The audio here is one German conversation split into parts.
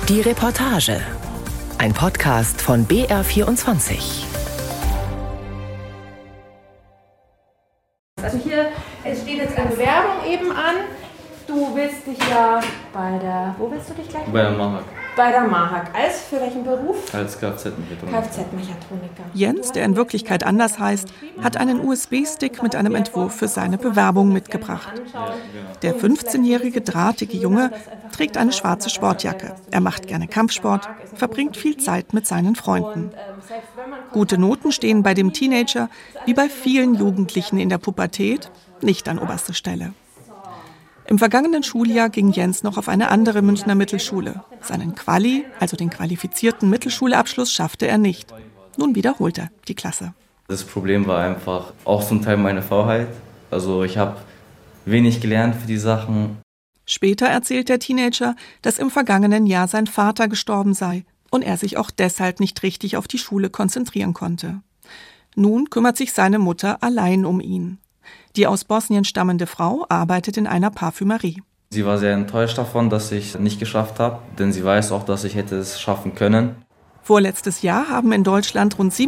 Die Reportage. Ein Podcast von BR24. Also hier steht jetzt eine Bewerbung eben an. Du willst dich ja wo willst du dich gleich? Bei der MAHAG. Bei der MAHAG. Für welchen Beruf? Als Kfz-Mechatroniker. Kfz-Mechatroniker. Jens, der in Wirklichkeit anders heißt, hat einen USB-Stick mit einem Entwurf für seine Bewerbung mitgebracht. Der 15-jährige drahtige Junge trägt eine schwarze Sportjacke. Er macht gerne Kampfsport, verbringt viel Zeit mit seinen Freunden. Gute Noten stehen bei dem Teenager, wie bei vielen Jugendlichen in der Pubertät, nicht an oberster Stelle. Im vergangenen Schuljahr ging Jens noch auf eine andere Münchner Mittelschule. Seinen Quali, also den qualifizierten Mittelschulabschluss, schaffte er nicht. Nun wiederholt er die Klasse. Das Problem war einfach auch zum Teil meine Faulheit. Also ich habe wenig gelernt für die Sachen. Später erzählt der Teenager, dass im vergangenen Jahr sein Vater gestorben sei und er sich auch deshalb nicht richtig auf die Schule konzentrieren konnte. Nun kümmert sich seine Mutter allein um ihn. Die aus Bosnien stammende Frau arbeitet in einer Parfümerie. Sie war sehr enttäuscht davon, dass ich es nicht geschafft habe, denn sie weiß auch, dass ich hätte es schaffen können. Vorletztes Jahr haben in Deutschland rund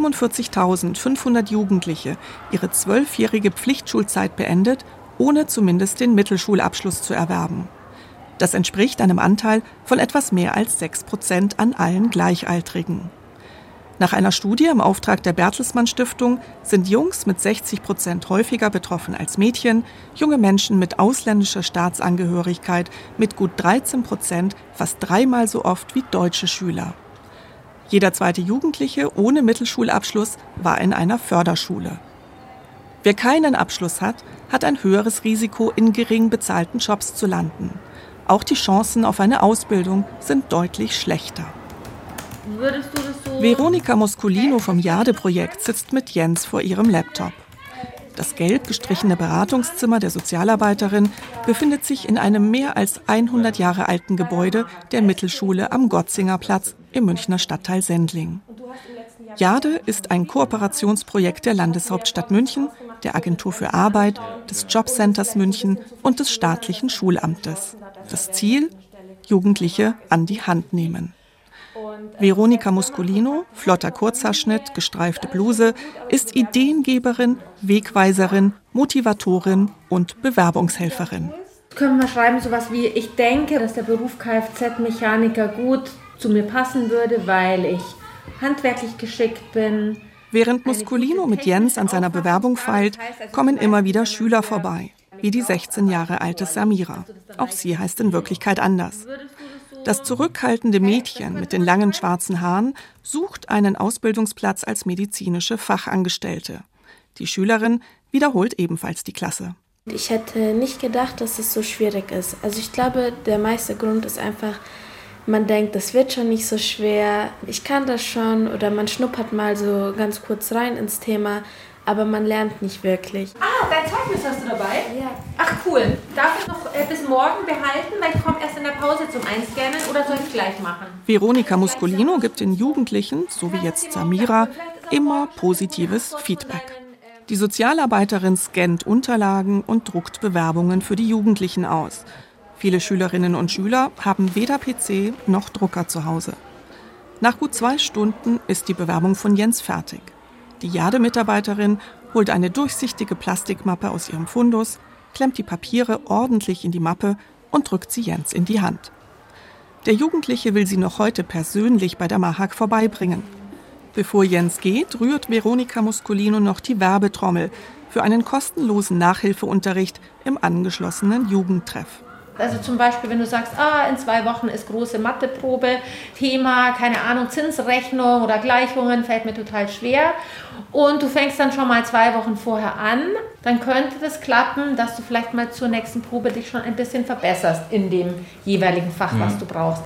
47.500 Jugendliche ihre 12-jährige Pflichtschulzeit beendet, ohne zumindest den Mittelschulabschluss zu erwerben. Das entspricht einem Anteil von etwas mehr als 6% an allen Gleichaltrigen. Nach einer Studie im Auftrag der Bertelsmann Stiftung sind Jungs mit 60% häufiger betroffen als Mädchen, junge Menschen mit ausländischer Staatsangehörigkeit mit gut 13% fast dreimal so oft wie deutsche Schüler. Jeder zweite Jugendliche ohne Mittelschulabschluss war in einer Förderschule. Wer keinen Abschluss hat, hat ein höheres Risiko, in gering bezahlten Jobs zu landen. Auch die Chancen auf eine Ausbildung sind deutlich schlechter. Würdest du das so? Veronika Moscolino vom Jade-Projekt sitzt mit Jens vor ihrem Laptop. Das gelb gestrichene Beratungszimmer der Sozialarbeiterin befindet sich in einem mehr als 100 Jahre alten Gebäude der Mittelschule am Gotzingerplatz im Münchner Stadtteil Sendling. Jade ist ein Kooperationsprojekt der Landeshauptstadt München, der Agentur für Arbeit, des Jobcenters München und des staatlichen Schulamtes. Das Ziel: Jugendliche an die Hand nehmen. Veronika Moscolino, flotter Kurzhaarschnitt, gestreifte Bluse, ist Ideengeberin, Wegweiserin, Motivatorin und Bewerbungshelferin. Können wir schreiben sowas wie: Ich denke, dass der Beruf Kfz-Mechaniker gut zu mir passen würde, weil ich handwerklich geschickt bin. Während Moscolino mit Jens an seiner Bewerbung feilt, kommen immer wieder Schüler vorbei, wie die 16 Jahre alte Samira. Auch sie heißt in Wirklichkeit anders. Das zurückhaltende Mädchen mit den langen schwarzen Haaren sucht einen Ausbildungsplatz als medizinische Fachangestellte. Die Schülerin wiederholt ebenfalls die Klasse. Ich hätte nicht gedacht, dass es so schwierig ist. Also ich glaube, der meiste Grund ist einfach, man denkt, das wird schon nicht so schwer, ich kann das schon, oder man schnuppert mal so ganz kurz rein ins Thema, aber man lernt nicht wirklich. Dein Zeugnis hast du dabei? Ja. Ach cool. Darf ich noch bis morgen behalten, weil ich komme erst in der Pause zum Einscannen, oder soll ich gleich machen? Veronika Moscolino gibt den Jugendlichen, so wie jetzt Samira, immer positives Feedback. Die Sozialarbeiterin scannt Unterlagen und druckt Bewerbungen für die Jugendlichen aus. Viele Schülerinnen und Schüler haben weder PC noch Drucker zu Hause. Nach gut 2 Stunden ist die Bewerbung von Jens fertig. Die Jade-Mitarbeiterin holt eine durchsichtige Plastikmappe aus ihrem Fundus, klemmt die Papiere ordentlich in die Mappe und drückt sie Jens in die Hand. Der Jugendliche will sie noch heute persönlich bei der MAHAG vorbeibringen. Bevor Jens geht, rührt Veronika Moscolino noch die Werbetrommel für einen kostenlosen Nachhilfeunterricht im angeschlossenen Jugendtreff. Also zum Beispiel, wenn du sagst, in 2 Wochen ist große Matheprobe, Thema, keine Ahnung, Zinsrechnung oder Gleichungen, fällt mir total schwer. Und du fängst dann schon mal 2 Wochen vorher an, dann könnte das klappen, dass du vielleicht mal zur nächsten Probe dich schon ein bisschen verbesserst in dem jeweiligen Fach, was du brauchst.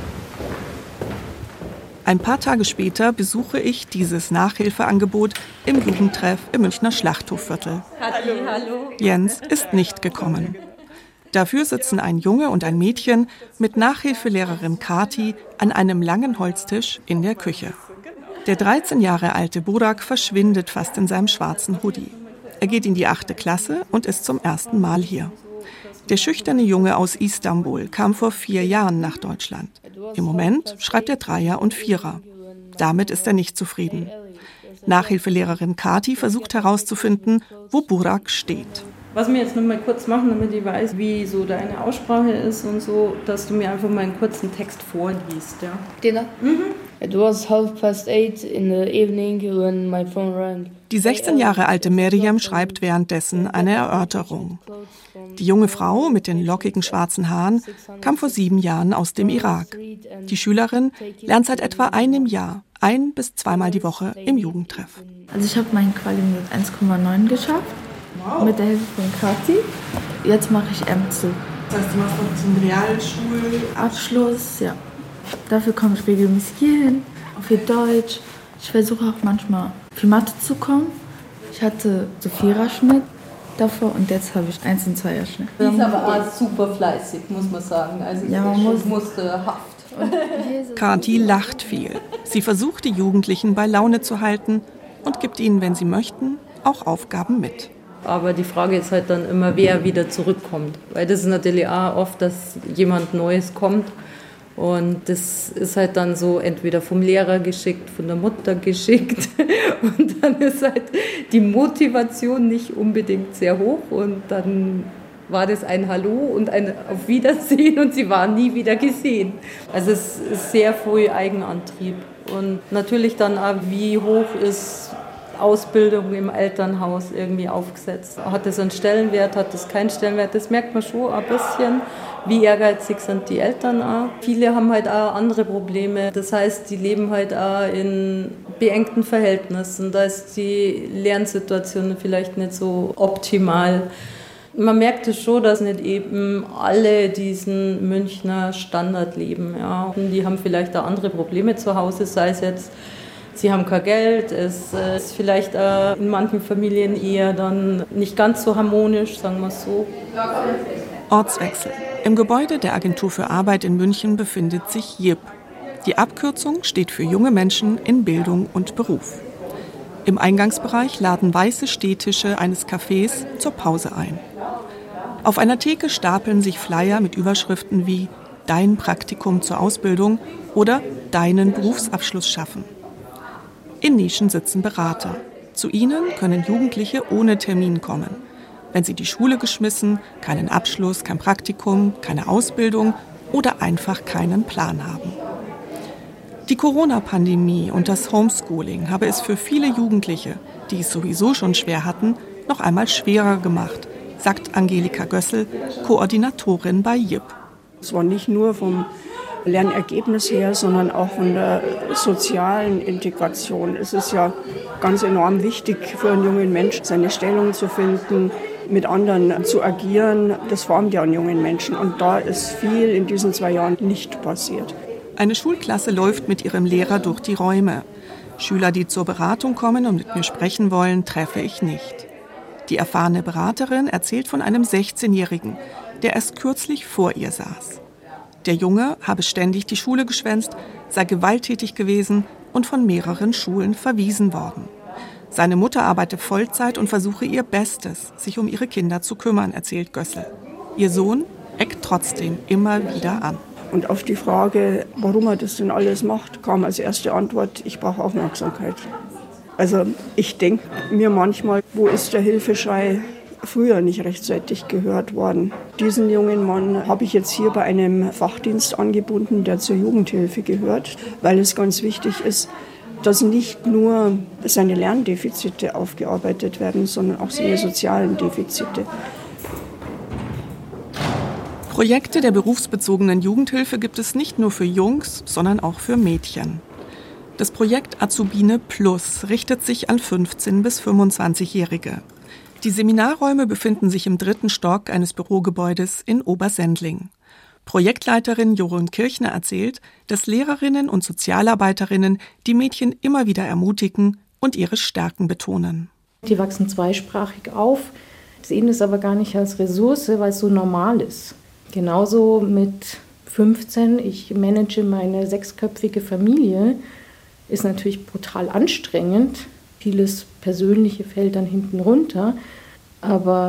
Ein paar Tage später besuche ich dieses Nachhilfeangebot im Jugendtreff im Münchner Schlachthofviertel. Hallo. Jens ist nicht gekommen. Dafür sitzen ein Junge und ein Mädchen mit Nachhilfelehrerin Kati an einem langen Holztisch in der Küche. Der 13 Jahre alte Burak verschwindet fast in seinem schwarzen Hoodie. Er geht in die 8. Klasse und ist zum ersten Mal hier. Der schüchterne Junge aus Istanbul kam vor 4 Jahren nach Deutschland. Im Moment schreibt er 3er und 4er. Damit ist er nicht zufrieden. Nachhilfelehrerin Kati versucht herauszufinden, wo Burak steht. Was wir jetzt noch mal kurz machen, damit ich weiß, wie so deine Aussprache ist und so, dass du mir einfach mal einen kurzen Text vorliest, ja? Dinner? It was 8:30 in the evening when my phone rang. Die 16 Jahre alte Miriam schreibt währenddessen eine Erörterung. Die junge Frau mit den lockigen schwarzen Haaren kam vor 7 Jahren aus dem Irak. Die Schülerin lernt seit etwa einem Jahr 1- bis 2-mal die Woche im Jugendtreff. Also ich habe meinen Quali mit 1,9 geschafft, mit der Hilfe von Kati. Jetzt mache ich M2. Das heißt, du machst noch zum Realschulabschluss, ja. Dafür komme ich regelmäßig hierhin, auch für Deutsch. Ich versuche auch manchmal für Mathe zu kommen. Ich hatte so 4er-Schnitt davor und jetzt habe ich 1- und 2er-Schnitt. Die ist aber auch super fleißig, muss man sagen. Also ja, man musste Haft. Kati lacht viel. Sie versucht, die Jugendlichen bei Laune zu halten und gibt ihnen, wenn sie möchten, auch Aufgaben mit. Aber die Frage ist halt dann immer, wer wieder zurückkommt. Weil das ist natürlich auch oft, dass jemand Neues kommt. Und das ist halt dann so entweder vom Lehrer geschickt, von der Mutter geschickt. Und dann ist halt die Motivation nicht unbedingt sehr hoch. Und dann war das ein Hallo und ein Auf Wiedersehen und sie waren nie wieder gesehen. Also es ist sehr früh Eigenantrieb. Und natürlich dann auch, wie hoch ist Ausbildung im Elternhaus irgendwie aufgesetzt. Hat es einen Stellenwert, hat es keinen Stellenwert? Das merkt man schon ein bisschen. Wie ehrgeizig sind die Eltern auch. Viele haben halt auch andere Probleme. Das heißt, die leben halt auch in beengten Verhältnissen. Da ist die Lernsituation vielleicht nicht so optimal. Man merkt es schon, dass nicht eben alle diesen Münchner Standard leben. Ja. Die haben vielleicht auch andere Probleme zu Hause, sei es jetzt, sie haben kein Geld, es ist vielleicht in manchen Familien eher dann nicht ganz so harmonisch, sagen wir es so. Ortswechsel. Im Gebäude der Agentur für Arbeit in München befindet sich JIP. Die Abkürzung steht für junge Menschen in Bildung und Beruf. Im Eingangsbereich laden weiße Stehtische eines Cafés zur Pause ein. Auf einer Theke stapeln sich Flyer mit Überschriften wie »Dein Praktikum zur Ausbildung« oder »Deinen Berufsabschluss schaffen«. In Nischen sitzen Berater. Zu ihnen können Jugendliche ohne Termin kommen, wenn sie die Schule geschmissen, keinen Abschluss, kein Praktikum, keine Ausbildung oder einfach keinen Plan haben. Die Corona-Pandemie und das Homeschooling habe es für viele Jugendliche, die es sowieso schon schwer hatten, noch einmal schwerer gemacht, sagt Angelika Gössel, Koordinatorin bei JIP. Es war nicht nur vom Lernergebnis her, sondern auch von der sozialen Integration. Es ist ja ganz enorm wichtig für einen jungen Menschen, seine Stellung zu finden, mit anderen zu agieren. Das formt ja einen jungen Menschen und da ist viel in diesen 2 Jahren nicht passiert. Eine Schulklasse läuft mit ihrem Lehrer durch die Räume. Schüler, die zur Beratung kommen und mit mir sprechen wollen, treffe ich nicht. Die erfahrene Beraterin erzählt von einem 16-Jährigen, der erst kürzlich vor ihr saß. Der Junge habe ständig die Schule geschwänzt, sei gewalttätig gewesen und von mehreren Schulen verwiesen worden. Seine Mutter arbeite Vollzeit und versuche ihr Bestes, sich um ihre Kinder zu kümmern, erzählt Gössel. Ihr Sohn eckt trotzdem immer wieder an. Und auf die Frage, warum er das denn alles macht, kam als erste Antwort, ich brauche Aufmerksamkeit. Also ich denke mir manchmal, wo ist der Hilfeschrei früher nicht rechtzeitig gehört worden. Diesen jungen Mann habe ich jetzt hier bei einem Fachdienst angebunden, der zur Jugendhilfe gehört, weil es ganz wichtig ist, dass nicht nur seine Lerndefizite aufgearbeitet werden, sondern auch seine sozialen Defizite. Projekte der berufsbezogenen Jugendhilfe gibt es nicht nur für Jungs, sondern auch für Mädchen. Das Projekt Azubine Plus richtet sich an 15- bis 25-Jährige. Die Seminarräume befinden sich im 3. Stock eines Bürogebäudes in Obersendling. Projektleiterin Jorun Kirchner erzählt, dass Lehrerinnen und Sozialarbeiterinnen die Mädchen immer wieder ermutigen und ihre Stärken betonen. Die wachsen zweisprachig auf, sehen es aber gar nicht als Ressource, weil es so normal ist. Genauso mit 15, ich manage meine 6-köpfige Familie, ist natürlich brutal anstrengend. Vieles Persönliche fällt dann hinten runter, aber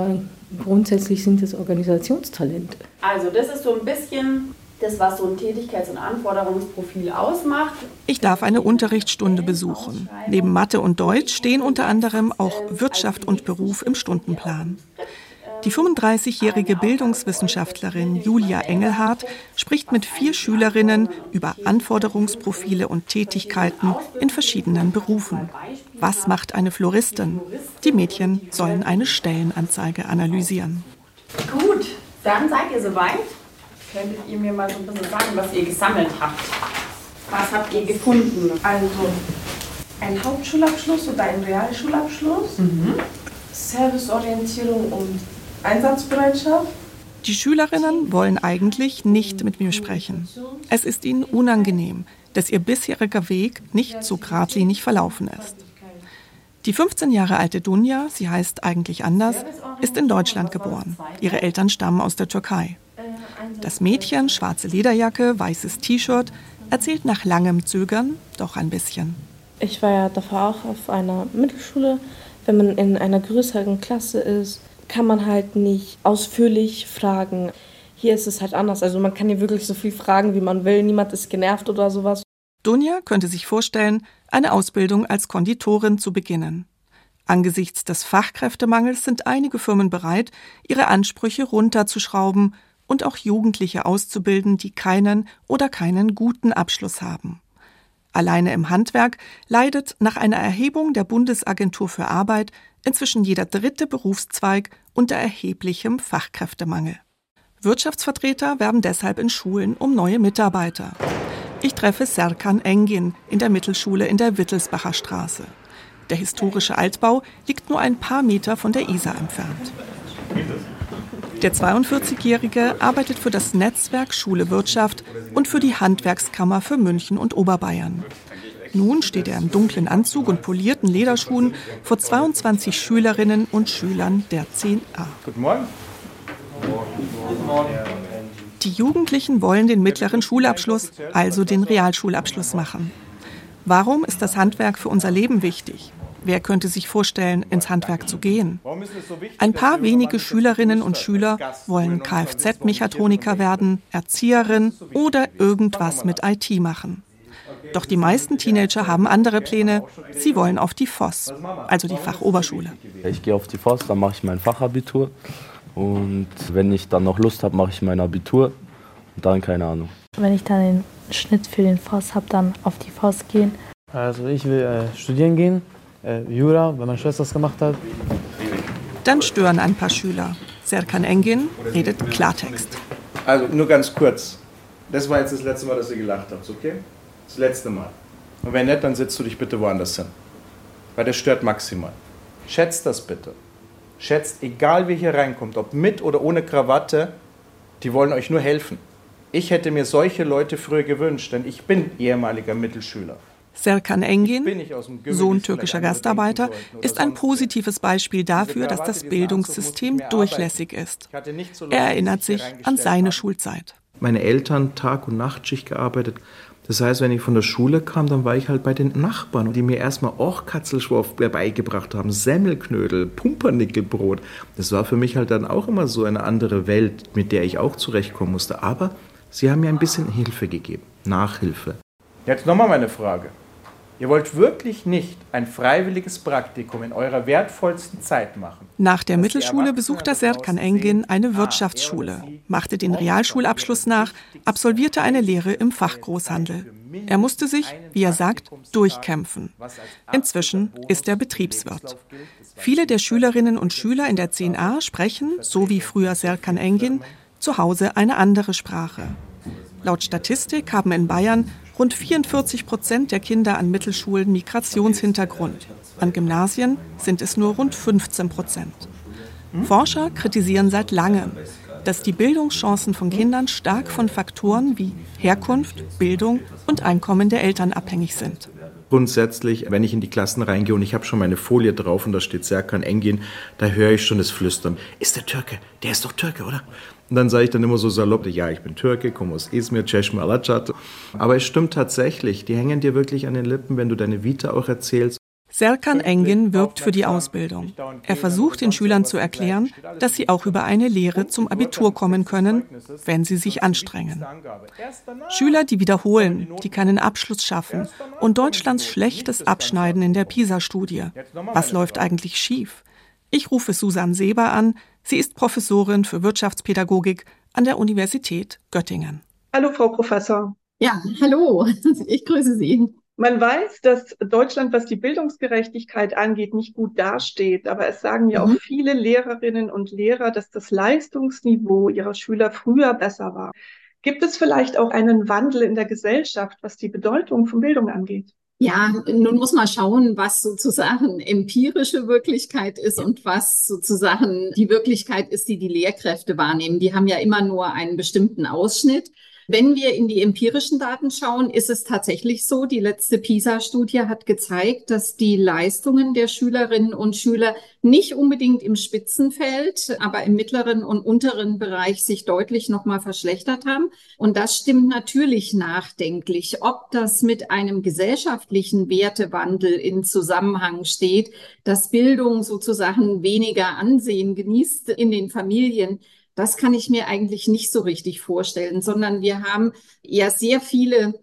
Grundsätzlich sind es Organisationstalente. Also das ist so ein bisschen das, was so ein Tätigkeits- und Anforderungsprofil ausmacht. Ich darf eine Unterrichtsstunde besuchen. Neben Mathe und Deutsch stehen unter anderem auch Wirtschaft und Beruf im Stundenplan. Die 35-jährige Bildungswissenschaftlerin Julia Engelhardt spricht mit 4 Schülerinnen über Anforderungsprofile und Tätigkeiten in verschiedenen Berufen. Was macht eine Floristin? Die Mädchen sollen eine Stellenanzeige analysieren. Gut, dann seid ihr soweit. Könntet ihr mir mal so ein bisschen sagen, was ihr gesammelt habt? Was habt ihr gefunden? Also ein Hauptschulabschluss oder ein Realschulabschluss, Serviceorientierung und Einsatzbereitschaft. Die Schülerinnen wollen eigentlich nicht mit mir sprechen. Es ist ihnen unangenehm, dass ihr bisheriger Weg nicht so geradlinig verlaufen ist. Die 15 Jahre alte Dunja, sie heißt eigentlich anders, ist in Deutschland geboren. Ihre Eltern stammen aus der Türkei. Das Mädchen, schwarze Lederjacke, weißes T-Shirt, erzählt nach langem Zögern doch ein bisschen. Ich war ja davor auch auf einer Mittelschule. Wenn man in einer größeren Klasse ist, kann man halt nicht ausführlich fragen. Hier ist es halt anders. Also man kann hier wirklich so viel fragen, wie man will. Niemand ist genervt oder sowas. Dunja könnte sich vorstellen, eine Ausbildung als Konditorin zu beginnen. Angesichts des Fachkräftemangels sind einige Firmen bereit, ihre Ansprüche runterzuschrauben und auch Jugendliche auszubilden, die keinen oder keinen guten Abschluss haben. Alleine im Handwerk leidet nach einer Erhebung der Bundesagentur für Arbeit inzwischen jeder 3. Berufszweig unter erheblichem Fachkräftemangel. Wirtschaftsvertreter werben deshalb in Schulen um neue Mitarbeiter. Ich treffe Serkan Engin in der Mittelschule in der Wittelsbacher Straße. Der historische Altbau liegt nur ein paar Meter von der Isar entfernt. Der 42-Jährige arbeitet für das Netzwerk Schule Wirtschaft und für die Handwerkskammer für München und Oberbayern. Nun steht er im dunklen Anzug und polierten Lederschuhen vor 22 Schülerinnen und Schülern der 10a. Guten Morgen. Die Jugendlichen wollen den mittleren Schulabschluss, also den Realschulabschluss machen. Warum ist das Handwerk für unser Leben wichtig? Wer könnte sich vorstellen, ins Handwerk zu gehen? Ein paar wenige Schülerinnen und Schüler wollen Kfz-Mechatroniker werden, Erzieherin oder irgendwas mit IT machen. Doch die meisten Teenager haben andere Pläne. Sie wollen auf die FOS, also die Fachoberschule. Ich gehe auf die FOS, dann mache ich mein Fachabitur. Und wenn ich dann noch Lust habe, mache ich mein Abitur. Und dann keine Ahnung. Wenn ich dann den Schnitt für den FOS habe, dann auf die FOS gehen. Also ich will studieren gehen. Jura, weil meine Schwester das gemacht hat. Dann stören ein paar Schüler. Serkan Engin redet Klartext. Also nur ganz kurz. Das war jetzt das letzte Mal, dass ihr gelacht habt, okay? Das letzte Mal. Und wenn nicht, dann setzt du dich bitte woanders hin. Weil das stört maximal. Schätzt das bitte. Schätzt, egal wer hier reinkommt, ob mit oder ohne Krawatte, die wollen euch nur helfen. Ich hätte mir solche Leute früher gewünscht, denn ich bin ehemaliger Mittelschüler. Serkan Engin, Sohn türkischer Gastarbeiter, ist ein positives Beispiel dafür, dass das Bildungssystem durchlässig ist. Er erinnert sich an seine Schulzeit. Meine Eltern Tag- und Nachtschicht gearbeitet. Das heißt, wenn ich von der Schule kam, dann war ich halt bei den Nachbarn, die mir erstmal auch Katzelschworf beigebracht haben, Semmelknödel, Pumpernickelbrot. Das war für mich halt dann auch immer so eine andere Welt, mit der ich auch zurechtkommen musste. Aber sie haben mir ein bisschen Hilfe gegeben, Nachhilfe. Jetzt nochmal meine Frage. Ihr wollt wirklich nicht ein freiwilliges Praktikum in eurer wertvollsten Zeit machen? Nach der Mittelschule besuchte Serkan Engin eine Wirtschaftsschule, machte den Realschulabschluss nach, absolvierte eine Lehre im Fachgroßhandel. Er musste sich, wie er sagt, durchkämpfen. Inzwischen ist er Betriebswirt. Viele der Schülerinnen und Schüler in der 10a sprechen, so wie früher Serkan Engin, zu Hause eine andere Sprache. Laut Statistik haben in Bayern rund 44% der Kinder an Mittelschulen Migrationshintergrund. An Gymnasien sind es nur rund 15%. Forscher kritisieren seit langem, dass die Bildungschancen von Kindern stark von Faktoren wie Herkunft, Bildung und Einkommen der Eltern abhängig sind. Grundsätzlich, wenn ich in die Klassen reingehe und ich habe schon meine Folie drauf und da steht Serkan Engin, da höre ich schon das Flüstern. Ist der Türke? Der ist doch Türke, oder? Und dann sage ich dann immer so salopp, ja, ich bin Türke, komme aus Izmir, Çeşme Alaçatı. Aber es stimmt tatsächlich, die hängen dir wirklich an den Lippen, wenn du deine Vita auch erzählst. Serkan Engin wirbt für die Ausbildung. Er versucht den Schülern zu erklären, dass sie auch über eine Lehre zum Abitur kommen können, wenn sie sich anstrengen. Schüler, die wiederholen, die keinen Abschluss schaffen und Deutschlands schlechtes Abschneiden in der PISA-Studie. Was läuft eigentlich schief? Ich rufe Susanne Seber an. Sie ist Professorin für Wirtschaftspädagogik an der Universität Göttingen. Hallo, Frau Professor. Ja, hallo. Ich grüße Sie. Man weiß, dass Deutschland, was die Bildungsgerechtigkeit angeht, nicht gut dasteht. Aber es sagen ja auch viele Lehrerinnen und Lehrer, dass das Leistungsniveau ihrer Schüler früher besser war. Gibt es vielleicht auch einen Wandel in der Gesellschaft, was die Bedeutung von Bildung angeht? Ja, nun muss man schauen, was sozusagen empirische Wirklichkeit ist und was sozusagen die Wirklichkeit ist, die die Lehrkräfte wahrnehmen. Die haben ja immer nur einen bestimmten Ausschnitt. Wenn wir in die empirischen Daten schauen, ist es tatsächlich so, die letzte PISA-Studie hat gezeigt, dass die Leistungen der Schülerinnen und Schüler nicht unbedingt im Spitzenfeld, aber im mittleren und unteren Bereich sich deutlich nochmal verschlechtert haben. Und das stimmt natürlich nachdenklich. Ob das mit einem gesellschaftlichen Wertewandel in Zusammenhang steht, dass Bildung sozusagen weniger Ansehen genießt in den Familien, das kann ich mir eigentlich nicht so richtig vorstellen, sondern wir haben ja sehr viele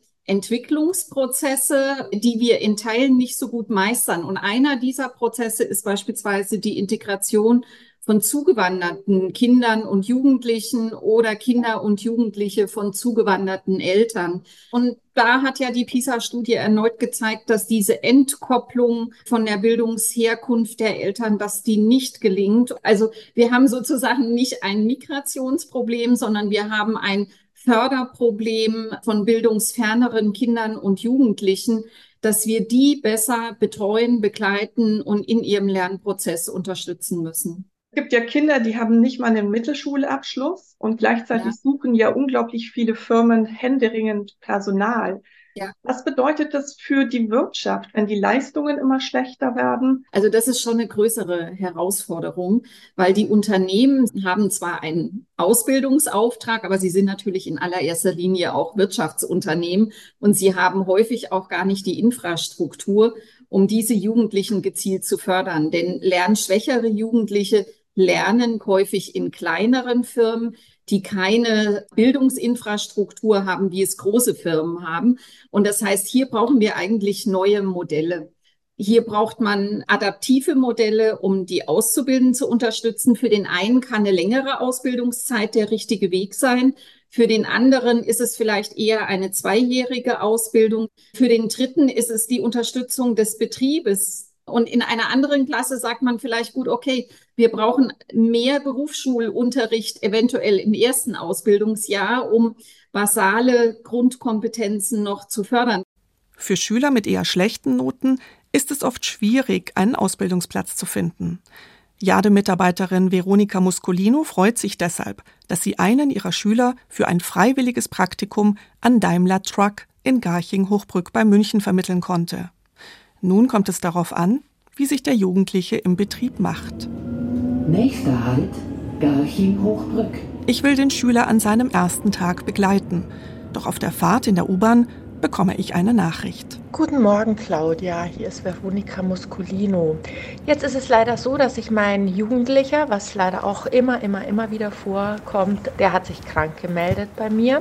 Entwicklungsprozesse, die wir in Teilen nicht so gut meistern. Und einer dieser Prozesse ist beispielsweise die Integration von zugewanderten Kindern und Jugendlichen oder Kinder und Jugendliche von zugewanderten Eltern. Und da hat ja die PISA-Studie erneut gezeigt, dass diese Entkopplung von der Bildungsherkunft der Eltern, dass die nicht gelingt. Also wir haben sozusagen nicht ein Migrationsproblem, sondern wir haben ein Förderproblem von bildungsferneren Kindern und Jugendlichen, dass wir die besser betreuen, begleiten und in ihrem Lernprozess unterstützen müssen. Es gibt ja Kinder, die haben nicht mal einen Mittelschulabschluss und gleichzeitig suchen ja unglaublich viele Firmen händeringend Personal. Ja. Was bedeutet das für die Wirtschaft, wenn die Leistungen immer schlechter werden? Also das ist schon eine größere Herausforderung, weil die Unternehmen haben zwar einen Ausbildungsauftrag, aber sie sind natürlich in allererster Linie auch Wirtschaftsunternehmen und sie haben häufig auch gar nicht die Infrastruktur, um diese Jugendlichen gezielt zu fördern. Denn lernschwächere Jugendliche lernen häufig in kleineren Firmen, die keine Bildungsinfrastruktur haben, wie es große Firmen haben. Und das heißt, hier brauchen wir eigentlich neue Modelle. Hier braucht man adaptive Modelle, um die Auszubildenden zu unterstützen. Für den einen kann eine längere Ausbildungszeit der richtige Weg sein. Für den anderen ist es vielleicht eher eine 2-jährige Ausbildung. Für den dritten ist es die Unterstützung des Betriebes. Und in einer anderen Klasse sagt man vielleicht, gut, okay, wir brauchen mehr Berufsschulunterricht, eventuell im ersten Ausbildungsjahr, um basale Grundkompetenzen noch zu fördern. Für Schüler mit eher schlechten Noten ist es oft schwierig, einen Ausbildungsplatz zu finden. JADE-Mitarbeiterin Veronika Muscolino freut sich deshalb, dass sie einen ihrer Schüler für ein freiwilliges Praktikum an Daimler Truck in Garching-Hochbrück bei München vermitteln konnte. Nun kommt es darauf an, wie sich der Jugendliche im Betrieb macht. Nächster Halt, Garching-Hochbrück. Ich will den Schüler an seinem ersten Tag begleiten. Doch auf der Fahrt in der U-Bahn bekomme ich eine Nachricht. Guten Morgen, Claudia. Hier ist Veronika Muscolino. Jetzt ist es leider so, dass sich mein Jugendlicher, was leider auch immer wieder vorkommt, der hat sich krank gemeldet bei mir.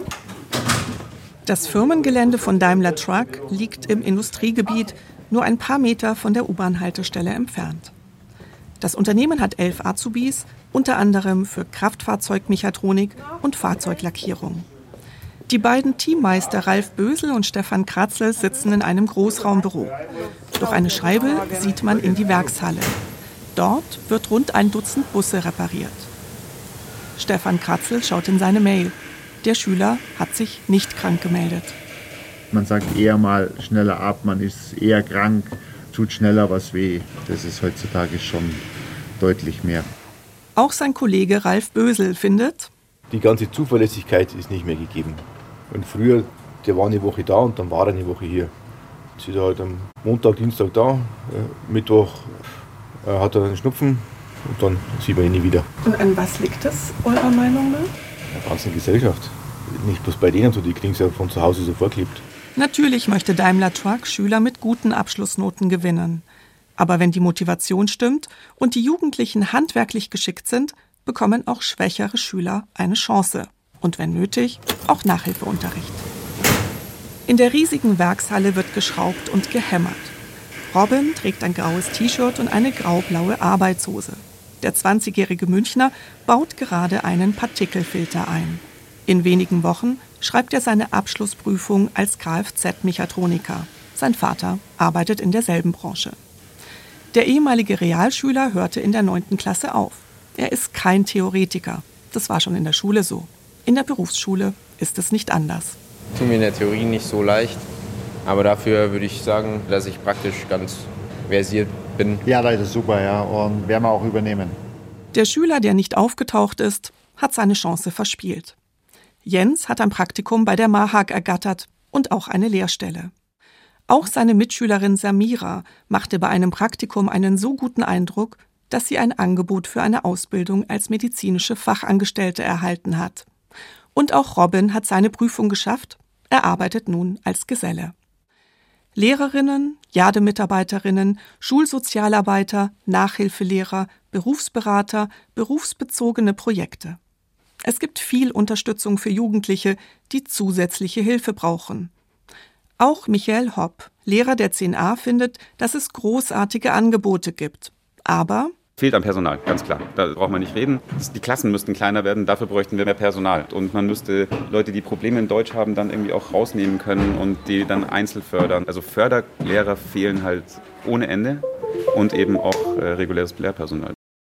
Das Firmengelände von Daimler Truck liegt im Industriegebiet, nur ein paar Meter von der U-Bahn-Haltestelle entfernt. Das Unternehmen hat 11 Azubis, unter anderem für Kraftfahrzeugmechatronik und Fahrzeuglackierung. Die beiden Teammeister Ralf Bösel und Stefan Kratzel sitzen in einem Großraumbüro. Durch eine Scheibe sieht man in die Werkshalle. Dort wird rund ein Dutzend Busse repariert. Stefan Kratzel schaut in seine Mail. Der Schüler hat sich nicht krank gemeldet. Man sagt eher mal schneller ab, man ist eher krank, tut schneller was weh. Das ist heutzutage schon deutlich mehr. Auch sein Kollege Ralf Bösel findet, die ganze Zuverlässigkeit ist nicht mehr gegeben. Und früher, der war eine Woche da und dann war er eine Woche hier. Jetzt ist er halt am Montag, Dienstag da, Mittwoch hat er einen Schnupfen und dann sieht man ihn nie wieder. Und an was liegt das, eurer Meinung nach? In der ganzen Gesellschaft. Nicht bloß bei denen so, die kriegen es ja von zu Hause so vorgelebt. Natürlich möchte Daimler Truck Schüler mit guten Abschlussnoten gewinnen. Aber wenn die Motivation stimmt und die Jugendlichen handwerklich geschickt sind, bekommen auch schwächere Schüler eine Chance. Und wenn nötig, auch Nachhilfeunterricht. In der riesigen Werkshalle wird geschraubt und gehämmert. Robin trägt ein graues T-Shirt und eine graublaue Arbeitshose. Der 20-jährige Münchner baut gerade einen Partikelfilter ein. In wenigen Wochen schreibt er seine Abschlussprüfung als Kfz-Mechatroniker. Sein Vater arbeitet in derselben Branche. Der ehemalige Realschüler hörte in der 9. Klasse auf. Er ist kein Theoretiker. Das war schon in der Schule so. In der Berufsschule ist es nicht anders. Tut mir in der Theorie nicht so leicht, aber dafür würde ich sagen, dass ich praktisch ganz versiert bin. Ja, das ist super, ja, und werden wir auch übernehmen. Der Schüler, der nicht aufgetaucht ist, hat seine Chance verspielt. Jens hat ein Praktikum bei der Mahag ergattert und auch eine Lehrstelle. Auch seine Mitschülerin Samira machte bei einem Praktikum einen so guten Eindruck, dass sie ein Angebot für eine Ausbildung als medizinische Fachangestellte erhalten hat. Und auch Robin hat seine Prüfung geschafft. Er arbeitet nun als Geselle. Lehrerinnen, Jade-Mitarbeiterinnen, Schulsozialarbeiter, Nachhilfelehrer, Berufsberater, berufsbezogene Projekte. Es gibt viel Unterstützung für Jugendliche, die zusätzliche Hilfe brauchen. Auch Michael Hopp, Lehrer der 10a, findet, dass es großartige Angebote gibt. Aber fehlt an Personal, ganz klar. Da braucht man nicht reden. Die Klassen müssten kleiner werden, dafür bräuchten wir mehr Personal. Und man müsste Leute, die Probleme in Deutsch haben, dann irgendwie auch rausnehmen können und die dann einzeln fördern. Also Förderlehrer fehlen halt ohne Ende und eben auch reguläres Lehrpersonal.